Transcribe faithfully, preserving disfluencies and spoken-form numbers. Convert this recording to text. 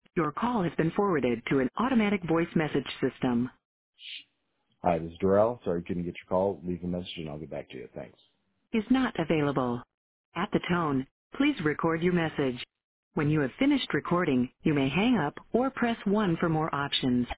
Your call has been forwarded to an automatic voice message system. Hi, this is Darrell. Sorry, couldn't get your call. Leave a message and I'll get back to you. Thanks. Is not available. At the tone, please record your message. When you have finished recording, you may hang up or press one for more options.